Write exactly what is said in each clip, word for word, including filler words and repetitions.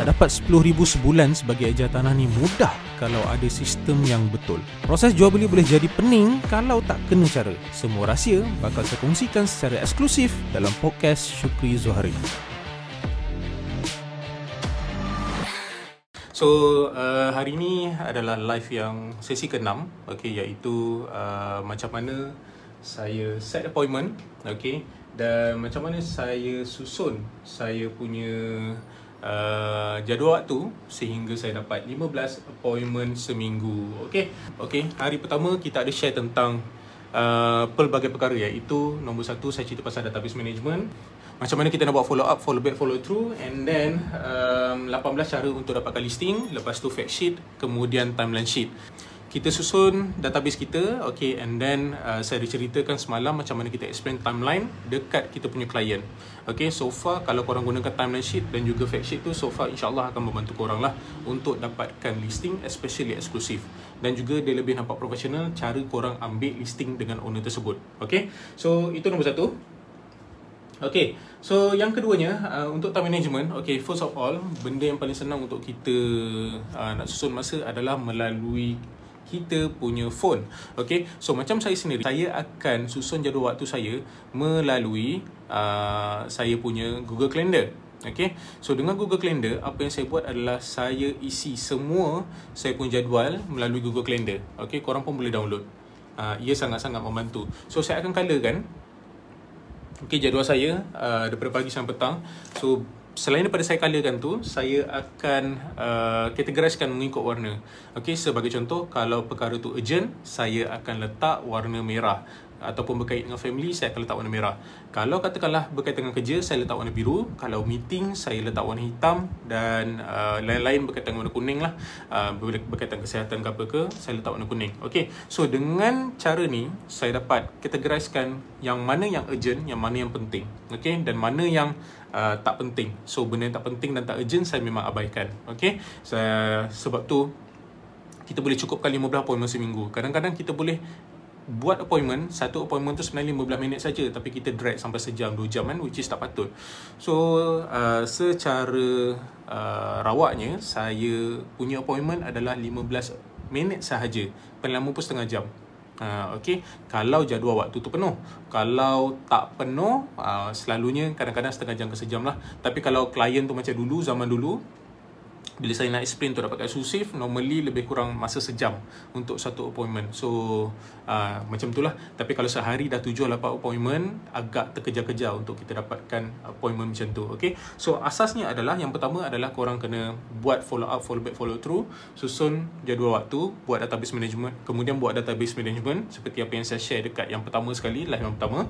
Nak dapat sepuluh ribu sebulan sebagai ejar tanah ni mudah kalau ada sistem yang betul. Proses jual beli boleh jadi pening kalau tak kena cara. Semua rahsia bakal saya kongsikan secara eksklusif dalam podcast Syukri Zuhari. So uh, hari ini adalah live yang sesi keenam, okay, iaitu uh, macam mana saya set appointment, okay, dan macam mana saya susun saya punya uh, jadual waktu sehingga saya dapat lima belas appointment seminggu. Okay, okay. Hari pertama kita ada share tentang uh, pelbagai perkara, iaitu nombor satu saya cerita pasal database management, macam mana kita nak buat follow up, follow back, follow through, and then um, lapan belas cara untuk dapatkan listing, lepas tu fact sheet, kemudian timeline sheet. Kita susun database kita, okay, and then uh, saya diceritakan semalam macam mana kita explain timeline dekat kita punya klien. Okay, so far kalau korang gunakan timeline sheet dan juga fact sheet tu, so far insyaAllah akan membantu korang lah untuk dapatkan listing, especially eksklusif. Dan juga dia lebih nampak profesional cara korang ambil listing dengan owner tersebut. Okay, so itu nombor satu. Okay, so yang keduanya uh, untuk time management. Okay, first of all, benda yang paling senang untuk kita uh, nak susun masa adalah melalui kita punya phone. Okay, so macam saya sendiri, saya akan susun jadual waktu saya melalui uh, saya punya Google Calendar. Okay, so dengan Google Calendar, apa yang saya buat adalah saya isi semua saya punya jadual melalui Google Calendar. Okay, korang pun boleh download. uh, Ia sangat-sangat membantu. So saya akan colourkan, okay, jadual saya uh, daripada pagi sampai petang. So selain daripada saya colourkan tu, saya akan uh, categoriskan mengikut warna. Okay, sebagai contoh, kalau perkara tu urgent, saya akan letak warna merah. Ataupun berkait dengan family, saya akan letak warna merah. Kalau katakanlah berkaitan dengan kerja, saya letak warna biru. Kalau meeting, saya letak warna hitam. Dan uh, lain-lain berkaitan dengan warna kuning lah, uh, berkaitan kesihatan ke apa ke, saya letak warna kuning. Okay, so dengan cara ni, saya dapat categoriskan yang mana yang urgent, yang mana yang penting, okay, dan mana yang uh, tak penting. So benda yang tak penting dan tak urgent, saya memang abaikan. Okay, saya, sebab tu kita boleh cukupkan lima belas appointment seminggu. Kadang-kadang kita boleh buat appointment, satu appointment tu sebenarnya lima belas minit saja, tapi kita drag sampai sejam, dua jam kan, which is tak patut. So uh, secara uh, rawaknya, saya punya appointment adalah lima belas minit sahaja, paling lama pun setengah jam. Uh, okay, kalau jadual waktu tu penuh. Kalau tak penuh, uh, selalunya kadang-kadang setengah jam ke sejam lah. Tapi kalau klien tu macam dulu, zaman dulu, bila saya nak explain tu dapat eksklusif, normally lebih kurang masa sejam untuk satu appointment. So uh, macam itulah. Tapi kalau sehari dah tujuh lapan appointment, agak terkejar-kejar untuk kita dapatkan appointment macam tu. Okay, so asasnya adalah, yang pertama adalah korang kena buat follow up, follow back, follow through, susun jadual waktu, buat database management, kemudian buat database management seperti apa yang saya share dekat yang pertama sekali, live yang pertama.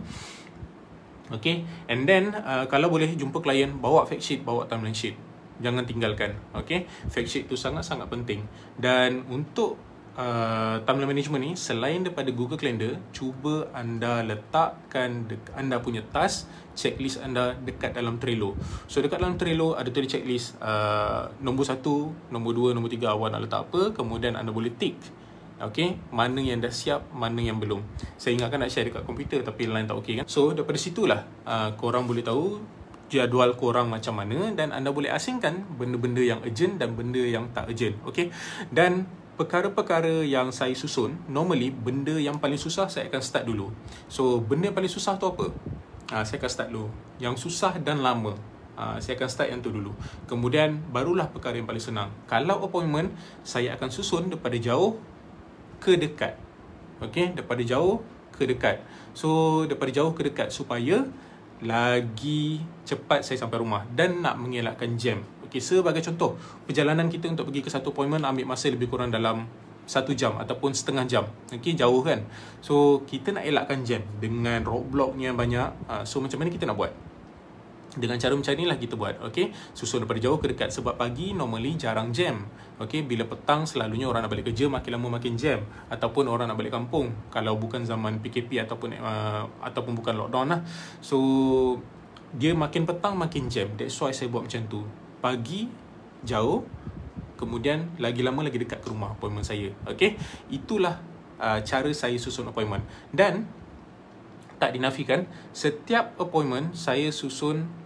Okay, and then uh, kalau boleh jumpa klien, bawa fact sheet, bawa timeline sheet. Jangan tinggalkan. Okay, fact sheet tu sangat-sangat penting. Dan untuk uh, timeline management ni, selain daripada Google Calendar, cuba anda letakkan anda punya task, checklist anda dekat dalam Trello. So dekat dalam Trello ada tulis checklist, uh, nombor satu, nombor dua, nombor tiga awak nak letak apa. Kemudian anda boleh tick, okay, mana yang dah siap, mana yang belum. Saya ingatkan nak share dekat komputer, tapi line tak okay kan. So daripada situlah uh, korang boleh tahu jadual korang macam mana, dan anda boleh asingkan benda-benda yang urgent dan benda yang tak urgent. Okay, dan perkara-perkara yang saya susun, normally benda yang paling susah saya akan start dulu. So benda yang paling susah tu apa? Ha, saya akan start dulu yang susah dan lama. Ha, saya akan start yang tu dulu. Kemudian barulah perkara yang paling senang. Kalau appointment, saya akan susun daripada jauh ke dekat. Okay, daripada jauh ke dekat. So daripada jauh ke dekat supaya lagi cepat saya sampai rumah dan nak mengelakkan jam. Okay, sebagai contoh, perjalanan kita untuk pergi ke satu appointment ambil masa lebih kurang dalam satu jam ataupun setengah jam. Okay, jauh kan. So kita nak elakkan jam dengan roadblocknya banyak. So macam mana kita nak buat? Dengan cara macam inilah kita buat. Okay, susun daripada jauh ke dekat. Sebab pagi normally jarang jam. Okay, bila petang selalunya orang nak balik kerja, makin lama makin jam. Ataupun orang nak balik kampung, kalau bukan zaman P K P ataupun uh, ataupun bukan lockdown lah. So dia makin petang makin jam. That's why saya buat macam tu. Pagi jauh, kemudian lagi lama lagi dekat ke rumah appointment saya. Okay, itulah uh, cara saya susun appointment. Dan tak dinafikan, setiap appointment saya susun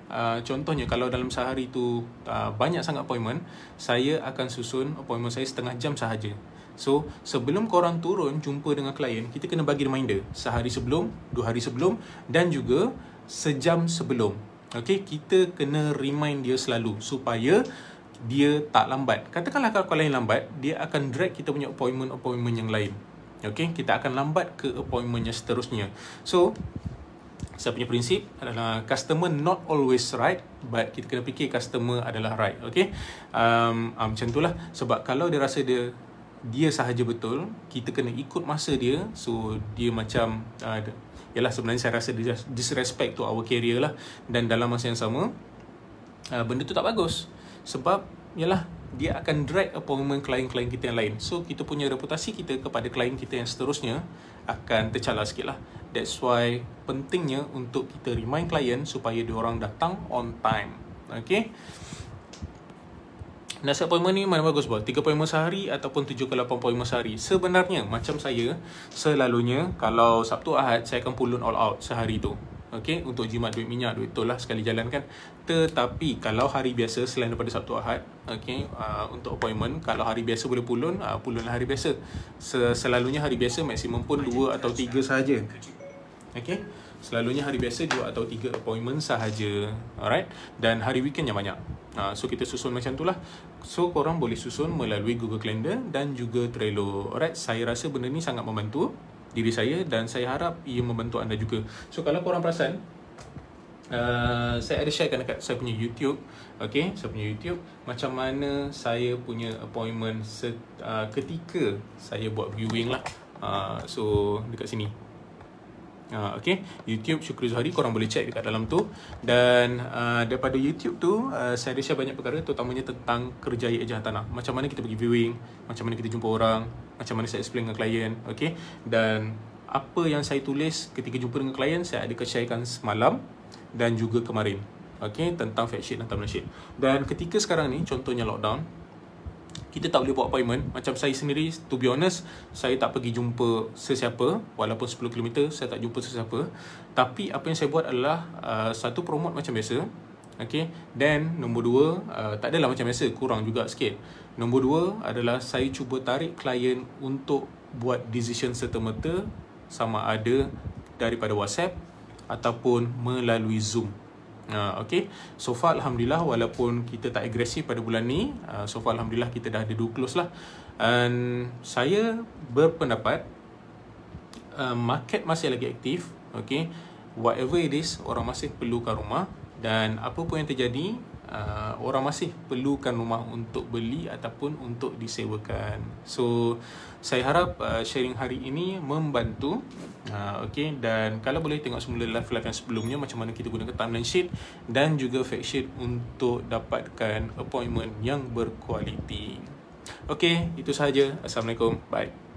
uh, contohnya kalau dalam sehari tu uh, banyak sangat appointment, saya akan susun appointment saya setengah jam sahaja. So, sebelum korang turun jumpa dengan klien, kita kena bagi reminder sehari sebelum, dua hari sebelum dan juga sejam sebelum. Okay, kita kena remind dia selalu supaya dia tak lambat. Katakanlah kalau klien lambat, dia akan drag kita punya appointment-appointment yang lain. Okay, kita akan lambat ke appointment yang seterusnya. So, saya punya prinsip adalah customer not always right, but kita kena fikir customer adalah right. Okay, um, um, macam itulah. Sebab kalau dia rasa dia dia sahaja betul, kita kena ikut masa dia. So dia macam uh, yalah, sebenarnya saya rasa disrespect to our career lah. Dan dalam masa yang sama, uh, benda tu tak bagus. Sebab yalah, dia akan drag appointment klien-klien kita yang lain. So kita punya reputasi kita kepada klien kita yang seterusnya akan tercalar sikit lah. That's why pentingnya untuk kita remind klien supaya diorang datang on time. Okay, nak set appointment ni mana bagus buat? tiga appointment sehari ataupun tujuh ke lapan appointment sehari. Sebenarnya macam saya, selalunya kalau Sabtu Ahad saya akan pull all out sehari tu. Okay, untuk jimat duit minyak, duit tol lah sekali jalan kan. Tetapi kalau hari biasa selain daripada Sabtu Ahad, okay, uh, untuk appointment, kalau hari biasa boleh pulun, uh, pulun lah hari biasa. Selalunya hari biasa maksimum pun dua atau tiga sahaja. Okay, selalunya hari biasa dua atau tiga appointment sahaja. Alright, dan hari weekend yang banyak. Uh, so kita susun macam tu lah. So korang boleh susun melalui Google Calendar dan juga Trello. Alright, saya rasa benda ni sangat membantu diri saya dan saya harap ia membantu anda juga. So kalau korang perasan, uh, saya ada sharekan dekat saya punya YouTube. Okay, saya punya YouTube macam mana saya punya appointment set, uh, ketika saya buat viewing lah. uh, So dekat sini, Uh, okay, YouTube Syukri Zuhari, korang boleh check dekat dalam tu. Dan uh, daripada YouTube tu, uh, saya ada share banyak perkara, terutamanya tentang kerjaya ejahan tanah. Macam mana kita pergi viewing, macam mana kita jumpa orang, macam mana saya explain dengan klien. Okay, dan apa yang saya tulis ketika jumpa dengan klien, saya ada sharekan semalam dan juga kemarin. Okay, tentang fact sheet dan timeline sheet. Dan ketika sekarang ni, contohnya lockdown, kita tak boleh buat appointment. Macam saya sendiri, to be honest, saya tak pergi jumpa sesiapa. Walaupun sepuluh kilometer, saya tak jumpa sesiapa. Tapi apa yang saya buat adalah uh, satu, promote macam biasa. Okay, then nombor dua, uh, tak adalah macam biasa, kurang juga sikit. Nombor dua adalah saya cuba tarik klien untuk buat decision serta-merta, sama ada daripada WhatsApp ataupun melalui Zoom. Uh, okay, so far Alhamdulillah, walaupun kita tak agresif pada bulan ni, uh, so far Alhamdulillah kita dah ada dua close lah. And saya berpendapat uh, market masih lagi aktif. Okay, whatever it is, orang masih perlukan rumah. Dan apa pun yang terjadi, uh, orang masih perlukan rumah untuk beli ataupun untuk disewakan. So saya harap uh, sharing hari ini membantu. uh, Okay, dan kalau boleh tengok semula live-live yang sebelumnya, macam mana kita gunakan timeline sheet dan juga fact sheet untuk dapatkan appointment yang berkualiti. Okay, itu sahaja. Assalamualaikum. Bye.